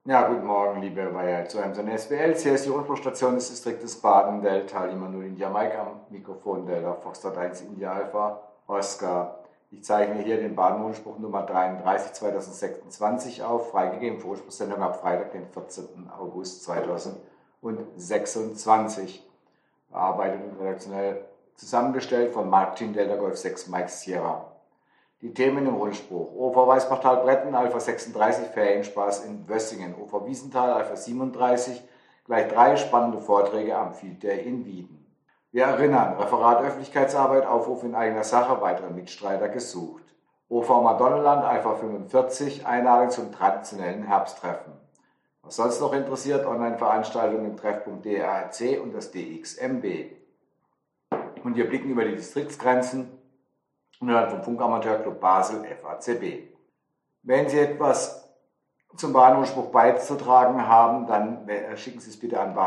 Ja, guten Morgen, liebe Weiher zu einem seiner SWLs. Hier ist die Rundfunkstation des Distriktes Baden, Delta Lima 0 India Mike am Mikrofon Delta Foxtrot 1 India Alpha Oscar. Ich zeichne hier den Baden-Rundspruch Nummer 33 2026 auf, freigegeben für Rundspruchsendung ab Freitag, den 14. August 2026. Bearbeitet und redaktionell zusammengestellt von Martin Delta Golf 6 Mike Sierra. Die Themen im Rundspruch: OV Weißbachtal Bretten, Alpha 36, Ferienspaß in Wössingen. OV Wiesenthal, Alpha 37, gleich 3 spannende Vorträge am Field Day in Wieden. Wir erinnern: Referat Öffentlichkeitsarbeit, Aufruf in eigener Sache, weitere Mitstreiter gesucht. OV Madonnenland, Alpha 45, Einladung zum traditionellen Herbsttreffen. Was sonst noch interessiert: Online-Veranstaltungen im Treffpunkt DRC und das DXMB. Und wir blicken über die Distriktsgrenzen und hören vom Funkamateurclub Basel FACB. Wenn Sie etwas zum Baden-Rundspruch beizutragen haben, dann schicken Sie es bitte an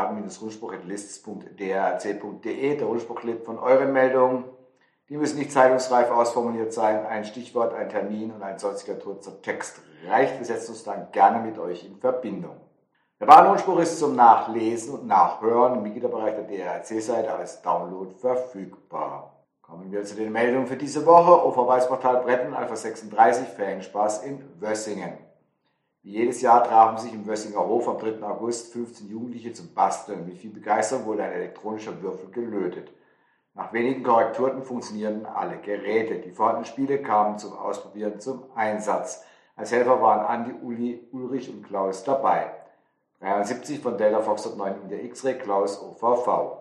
baden-rundspruch@lists.drc.de. Der Rundspruch lebt von euren Meldungen. Die müssen nicht zeitungsreif ausformuliert sein. Ein Stichwort, ein Termin und ein sonstiger kurzer Text reicht. Wir setzen uns dann gerne mit euch in Verbindung. Der Baden-Rundspruch ist zum Nachlesen und Nachhören im Mitgliederbereich der DRC-Seite als Download verfügbar. Kommen wir zu den Meldungen für diese Woche. OV Weißbachtal Bretten, Alpha 36, Ferienspaß in Wössingen. Wie jedes Jahr trafen sich im Wössinger Hof am 3. August 15 Jugendliche zum Basteln. Mit viel Begeisterung wurde ein elektronischer Würfel gelötet. Nach wenigen Korrekturen funktionierten alle Geräte. Die vorhandenen Spiele kamen zum Ausprobieren zum Einsatz. Als Helfer waren Andi, Uli, Ulrich und Klaus dabei. 73 von Delta Foxtrot 9 in der X-Ray, Klaus OVV.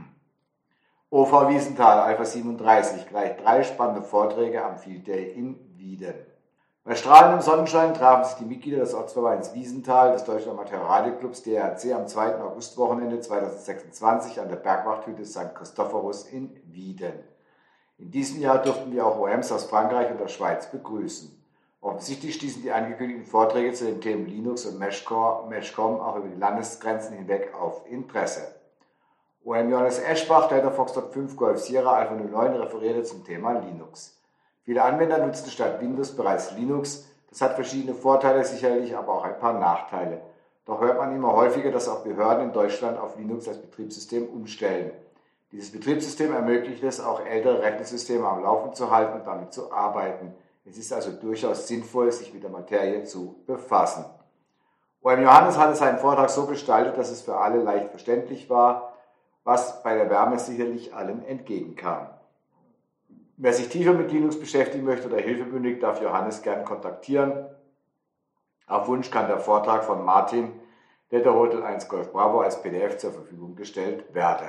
OV Wiesenthal, Alpha 37, gleich 3 spannende Vorträge am Field Day in Wieden. Bei strahlendem Sonnenschein trafen sich die Mitglieder des Ortsvereins Wiesenthal des Deutschen Amateur-Radioclubs DRC am 2. Augustwochenende 2026 an der Bergwachthütte St. Christophorus in Wieden. In diesem Jahr durften wir auch OMs aus Frankreich und der Schweiz begrüßen. Offensichtlich stießen die angekündigten Vorträge zu den Themen Linux und Meshcom auch über die Landesgrenzen hinweg auf Interesse. OM Johannes Eschbach, Delta Foxtrot 5 Golf Sierra Alpha 09, referierte zum Thema Linux. Viele Anwender nutzen statt Windows bereits Linux. Das hat verschiedene Vorteile, sicherlich aber auch ein paar Nachteile. Doch hört man immer häufiger, dass auch Behörden in Deutschland auf Linux als Betriebssystem umstellen. Dieses Betriebssystem ermöglicht es, auch ältere Rechensysteme am Laufen zu halten und damit zu arbeiten. Es ist also durchaus sinnvoll, sich mit der Materie zu befassen. OM Johannes hatte seinen Vortrag so gestaltet, dass es für alle leicht verständlich war, was bei der Wärme sicherlich allen entgegenkam. Wer sich tiefer mit Linux beschäftigen möchte oder Hilfe benötigt, darf Johannes gern kontaktieren. Auf Wunsch kann der Vortrag von Martin, Delta Hotel 1 Golf Bravo, als PDF zur Verfügung gestellt werden.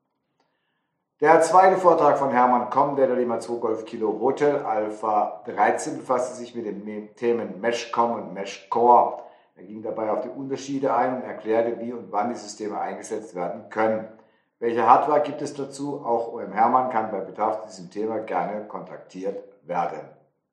Der zweite Vortrag von Hermann Komm, Delta Lima 2 Golf Kilo Hotel Alpha 13, befasste sich mit den Themen Meshcom und Meshcore. Er ging dabei auf die Unterschiede ein und erklärte, wie und wann die Systeme eingesetzt werden können. Welche Hardware gibt es dazu? Auch OM Hermann kann bei Bedarf zu diesem Thema gerne kontaktiert werden.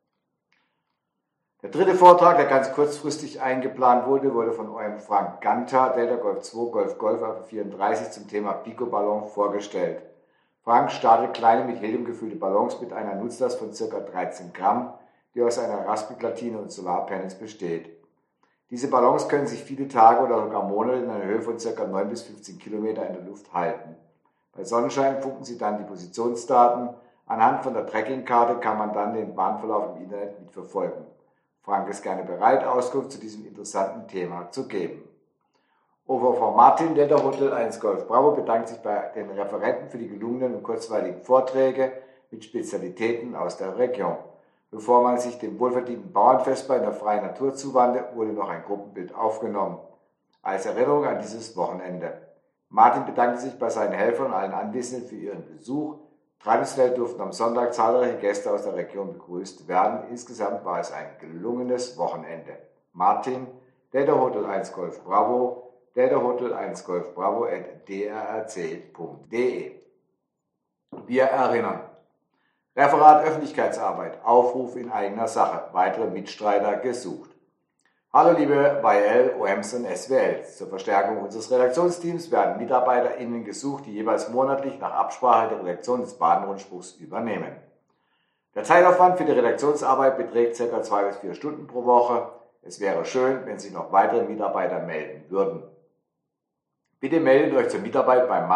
Der dritte Vortrag, der ganz kurzfristig eingeplant wurde, wurde von OM Frank Ganter, Delta Golf 2 Golf Golf Alpha 34 zum Thema Pico-Ballon vorgestellt. Frank startet kleine mit Helium gefüllte Ballons mit einer Nutzlast von ca. 13 Gramm, die aus einer Raspelplatine und Solarpanels besteht. Diese Ballons können sich viele Tage oder sogar Monate in einer Höhe von ca. 9 bis 15 Kilometer in der Luft halten. Bei Sonnenschein funken sie dann die Positionsdaten. Anhand von der Trackingkarte kann man dann den Bahnverlauf im Internet mitverfolgen. Frank ist gerne bereit, Auskunft zu diesem interessanten Thema zu geben. OVV Martin, Delta Hotel 1 Golf Bravo, bedankt sich bei den Referenten für die gelungenen und kurzweiligen Vorträge mit Spezialitäten aus der Region. Bevor man sich dem wohlverdienten Bauernfestball in der freien Natur zuwandte, wurde noch ein Gruppenbild aufgenommen. Als Erinnerung an dieses Wochenende. Martin bedankte sich bei seinen Helfern und allen Anwesenden für ihren Besuch. Traditionell durften am Sonntag zahlreiche Gäste aus der Region begrüßt werden. Insgesamt war es ein gelungenes Wochenende. Martin, Delta Hotel 1 Golf Bravo, Delta Hotel 1 Golf Bravo @drc.de. Wir erinnern. Referat Öffentlichkeitsarbeit, Aufruf in eigener Sache, weitere Mitstreiter gesucht. Hallo liebe YL, OMs und SWLs. Zur Verstärkung unseres Redaktionsteams werden MitarbeiterInnen gesucht, die jeweils monatlich nach Absprache der Redaktion des Baden-Rundspruchs übernehmen. Der Zeitaufwand für die Redaktionsarbeit beträgt ca. 2 bis 4 Stunden pro Woche. Es wäre schön, wenn sich noch weitere Mitarbeiter melden würden. Bitte meldet euch zur Mitarbeit bei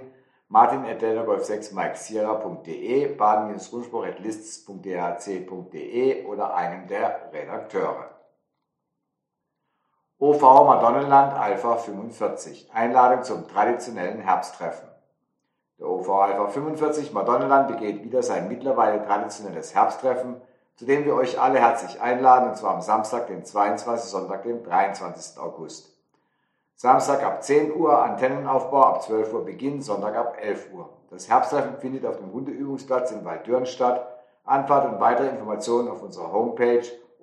martin@deltagolf6mikesierra.de, baden-rundspruch@lists.dhc.de oder einem der Redakteure. OV Madonnenland Alpha 45. Einladung zum traditionellen Herbsttreffen. Der OV Alpha 45 Madonnenland begeht wieder sein mittlerweile traditionelles Herbsttreffen, zu dem wir euch alle herzlich einladen, und zwar am Samstag, den 22., Sonntag, den 23. August. Samstag ab 10 Uhr Antennenaufbau, ab 12 Uhr Beginn, Sonntag ab 11 Uhr. Das Herbsttreffen findet auf dem Hundeübungsplatz in Waldürn statt. Anfahrt und weitere Informationen auf unserer Homepage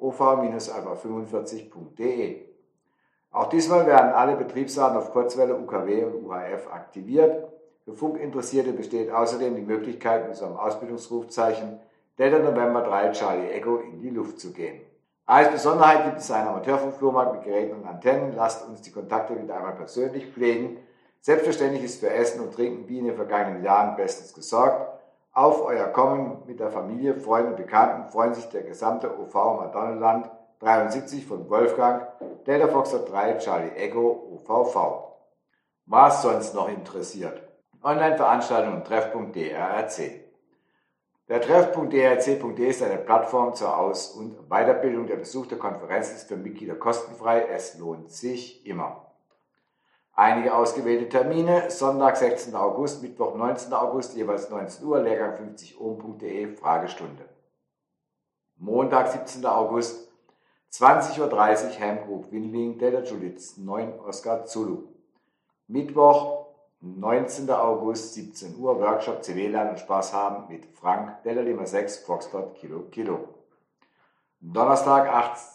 ov-alpha45.de. Auch diesmal werden alle Betriebsarten auf Kurzwelle, UKW und UHF aktiviert. Für Funkinteressierte besteht außerdem die Möglichkeit, mit unserem Ausbildungsrufzeichen Delta November 3 Charlie Echo in die Luft zu gehen. Als Besonderheit gibt es einen Amateurfunkflohmarkt mit Geräten und Antennen. Lasst uns die Kontakte wieder einmal persönlich pflegen. Selbstverständlich ist für Essen und Trinken wie in den vergangenen Jahren bestens gesorgt. Auf euer Kommen mit der Familie, Freunden und Bekannten freuen sich der gesamte OV Madonnenland 73 von Wolfgang, Delta Foxtrot 3 Charlie Echo OVV. Was sonst noch interessiert? Online-Veranstaltungen und Treffpunkt DRRC. Der Treffpunkt.drc.de ist eine Plattform zur Aus- und Weiterbildung. Der Besuch der Konferenz ist für Mitglieder kostenfrei. Es lohnt sich immer. Einige ausgewählte Termine: Sonntag, 16. August, Mittwoch, 19. August, jeweils 19 Uhr, Lehrgang 50ohm.de, Fragestunde. Montag, 17. August, 20.30 Uhr, Helmgrub Windling, Delta Juliet 9 Oscar Zulu. Mittwoch, 19. August, 17 Uhr, Workshop CW lernen und Spaß haben mit Frank, Delta Lima 6, Foxtrot Kilo Kilo. Donnerstag,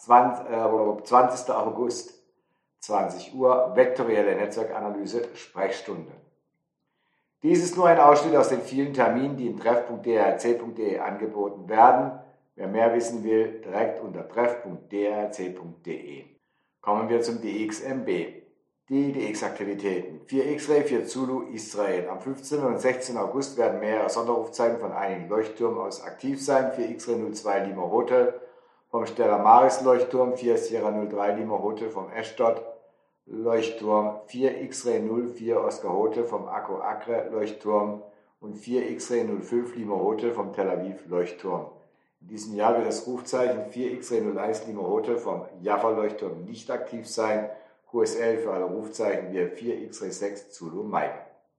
20. August, 20 Uhr, vektorielle Netzwerkanalyse, Sprechstunde. Dies ist nur ein Ausschnitt aus den vielen Terminen, die im treff.drc.de angeboten werden. Wer mehr wissen will, direkt unter treff.drc.de. Kommen wir zum DXMB. Die DX-Aktivitäten. 4 X-Ray, 4 Zulu, Israel. Am 15. und 16. August werden mehrere Sonderrufzeiten von einigen Leuchttürmen aus aktiv sein. 4 X-Ray 02 Lima Hotel vom Stella Maris Leuchtturm, 4 Sierra 03 Lima Hotel vom Ashdod Leuchtturm, 4 X-Ray 04 Oscar Hotel vom Akko Acre Leuchtturm und 4 X-Ray 05 Lima Hotel vom Tel Aviv Leuchtturm. In diesem Jahr wird das Rufzeichen 4 X-Ray 01 Lima Hotel vom Jaffa Leuchtturm nicht aktiv sein. QSL für alle Rufzeichen wie 4 X-Ray 6 Zulu Mike.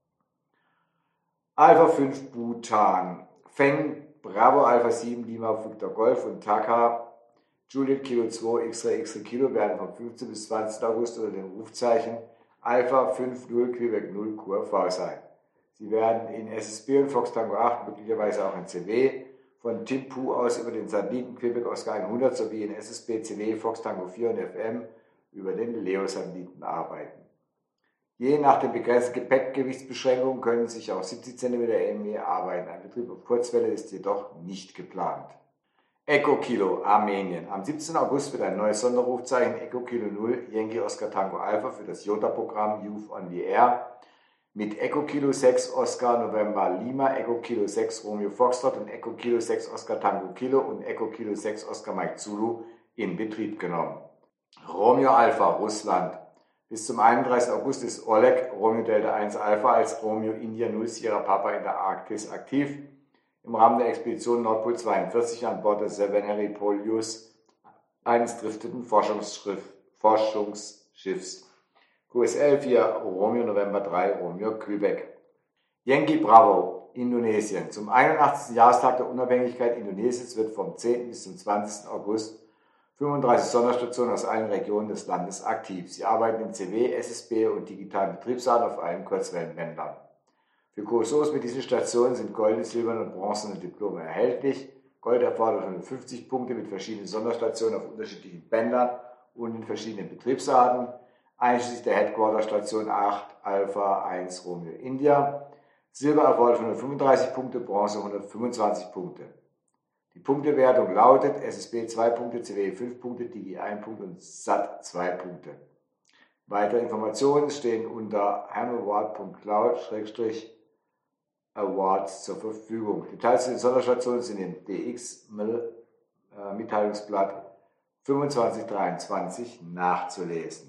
Alpha 5 Bhutan, Feng, Bravo Alpha 7 Lima Victor Golf und Taka Juliet Kilo 2 X-Ray Kilo werden vom 15. bis 20. August unter dem Rufzeichen Alpha 5 0 Quebec 0 QRV sein. Sie werden in SSB und Fox Tango 8, möglicherweise auch in CW, von Thimphu aus über den Satelliten Quebec Oscar 100 sowie in SSB, CW, Fox Tango 4 und FM über den Leo-Satelliten arbeiten. Je nach den begrenzten Gepäckgewichtsbeschränkungen können sich auch 70 cm ME arbeiten. Ein Betrieb auf Kurzwelle ist jedoch nicht geplant. Echo Kilo, Armenien. Am 17. August wird ein neues Sonderrufzeichen Echo Kilo 0 Yankee Oscar Tango Alpha für das Jota-Programm Youth on the Air mit Echo Kilo 6 Oscar November Lima, Echo Kilo 6 Romeo Foxtrot und Echo Kilo 6 Oscar Tango Kilo und Echo Kilo 6 Oscar Mike Zulu in Betrieb genommen. Romeo Alpha, Russland. Bis zum 31. August ist Oleg, Romeo Delta 1 Alpha, als Romeo India 0 Sierra Papa in der Arktis aktiv. Im Rahmen der Expedition Nordpol 42 an Bord des Sevenary Polius, eines driftenden Forschungsschiffs. QSL 4 Romeo November 3 Romeo Quebec. Yankee Bravo, Indonesien. Zum 81. Jahrestag der Unabhängigkeit Indonesiens wird vom 10. bis zum 20. August 35 Sonderstationen aus allen Regionen des Landes aktiv. Sie arbeiten im CW, SSB und digitalen Betriebsarten auf allen Kurzwellenbändern. Für QSOs mit diesen Stationen sind goldene, silberne und bronzene Diplome erhältlich. Gold erfordert 150 Punkte mit verschiedenen Sonderstationen auf unterschiedlichen Bändern und in verschiedenen Betriebsarten, einschließlich der Headquarter-Station 8 Alpha 1 Romeo India. Silber erfordert 135 Punkte, Bronze 125 Punkte. Die Punktewertung lautet SSB 2 Punkte, CW 5 Punkte, Digi 1 Punkt und SAT 2 Punkte. Weitere Informationen stehen unter hamaward.cloud/awards zur Verfügung. Details zu den Sonderstationen sind im DX-Mitteilungsblatt 2523 nachzulesen.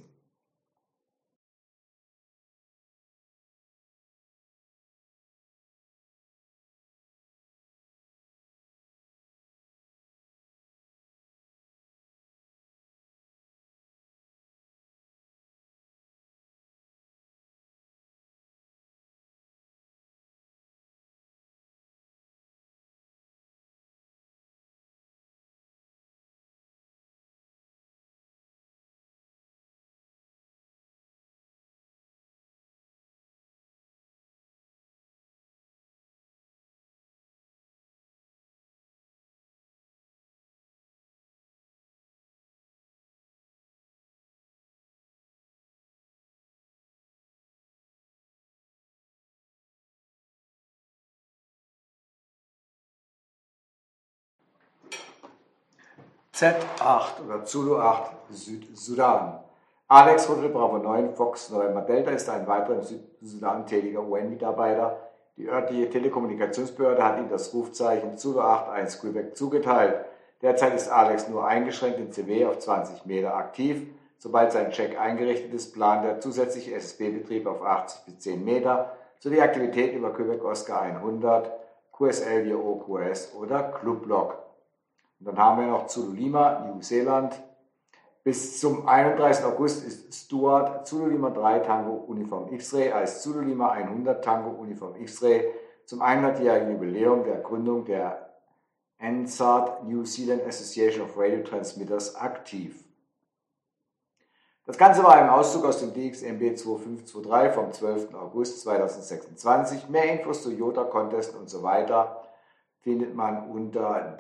Z8 oder Zulu 8 Südsudan. Alex Hotel Bravo 9 Fox November Delta ist ein weiterer im Südsudan tätiger UN-Mitarbeiter. Die örtliche Telekommunikationsbehörde hat ihm das Rufzeichen Zulu 8-1 Quebec zugeteilt. Derzeit ist Alex nur eingeschränkt in CW auf 20 Meter aktiv. Sobald sein Check eingerichtet ist, plant er zusätzliche SSB-Betrieb auf 80 bis 10 Meter sowie Aktivitäten über Quebec Oscar 100, QSL via OQS oder Clubblock. Und dann haben wir noch Zulu Lima, Neuseeland. Bis zum 31. August ist Stuart Zulu Lima 3 Tango Uniform X-Ray als Zulu Lima 100 Tango Uniform X-Ray zum 100-jährigen Jubiläum der Gründung der NSAT New Zealand Association of Radio Transmitters aktiv. Das Ganze war ein Auszug aus dem DXMB 2523 vom 12. August 2026. Mehr Infos zu Jota, Contesten und so weiter findet man unter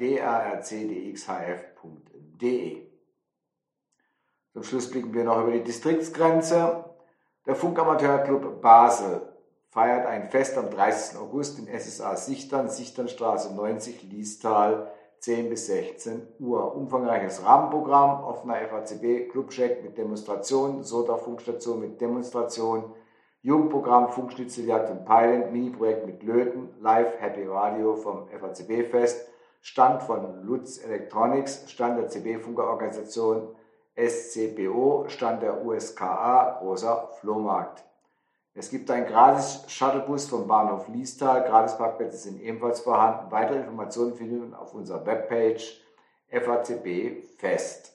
drcdxhf.de. Zum Schluss blicken wir noch über die Distriktsgrenze. Der Funkamateurclub Basel feiert ein Fest am 30. August in SSA Sichtern, Sichternstraße 90, Liestal, 10 bis 16 Uhr. Umfangreiches Rahmenprogramm, offener FACB, Clubcheck mit Demonstration, SOTA-Funkstation mit Demonstration, Jugendprogramm, Funkschnitzeljagd und Peilen, Mini-Projekt mit Löten, Live Happy Radio vom FACB-Fest, Stand von Lutz Electronics, Stand der CB-Funkerorganisation SCPO, Stand der USKA, großer Flohmarkt. Es gibt einen Gratis-Shuttlebus vom Bahnhof Liestal, Gratisparkplätze sind ebenfalls vorhanden. Weitere Informationen findet man auf unserer Webpage FACB Fest.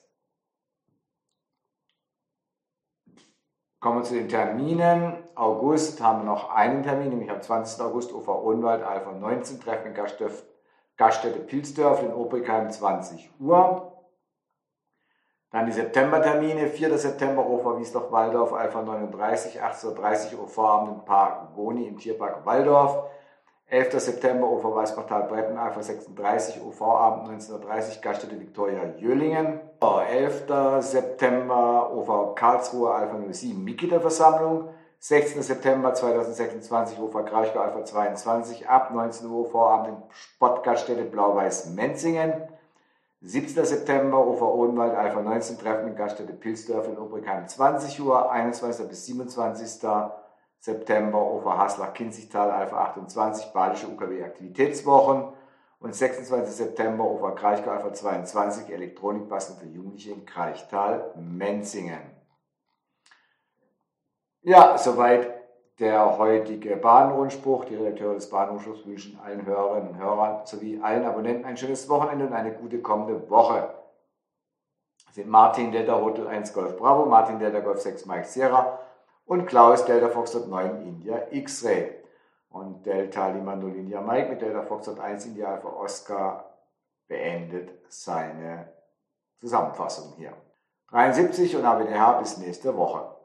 Kommen wir zu den Terminen. August haben wir noch einen Termin, nämlich am 20. August Ufer Odenwald, Alpha 19, Treffen in Gaststätte Pilsdorf in Obrigheim, 20 Uhr. Dann die Septembertermine, 4. September Ufer Wiesdorf Waldorf, Alpha 39, 18:30 Uhr Vorabend im Park Goni im Tierpark Waldorf. 11. September Ufer Weißbachtal Bretten, Alpha 36 Uhr Vorabend 19:30 Gaststätte Viktoria Jöhlingen. 11. September Ufer Karlsruhe Alpha 07 Mitgliederversammlung. 16. September 2026 Ufer Kraichgau Alpha 22 ab 19 Uhr Vorabend in Sportgaststätte Blau-Weiß Menzingen. 17. September Ufer Odenwald Alpha 19 Treffen in Gaststätte Pilsdorf in Obrigheim 20 Uhr. 21. bis 27. September Ufer Haslach-Kinzigtal Alpha 28 Badische UKW Aktivitätswochen. Und 26. September Ufer Kraichgau Alpha 22 Elektronikbasteln für Jugendliche in Kraichtal Menzingen. Ja, soweit der heutige Bahnrundspruch. Die Redakteure des Bahnrundspruchs wünschen allen Hörerinnen und Hörern sowie allen Abonnenten ein schönes Wochenende und eine gute kommende Woche. Das sind Martin Delta Hotel 1 Golf Bravo, Martin Delta Golf 6 Mike Sierra und Klaus Delta Foxtrot 9 India X-Ray. Und Delta Lima 0 India Mike mit Delta Foxtrot 1 India Alpha Oscar beendet seine Zusammenfassung hier. 73 und AWDH bis nächste Woche.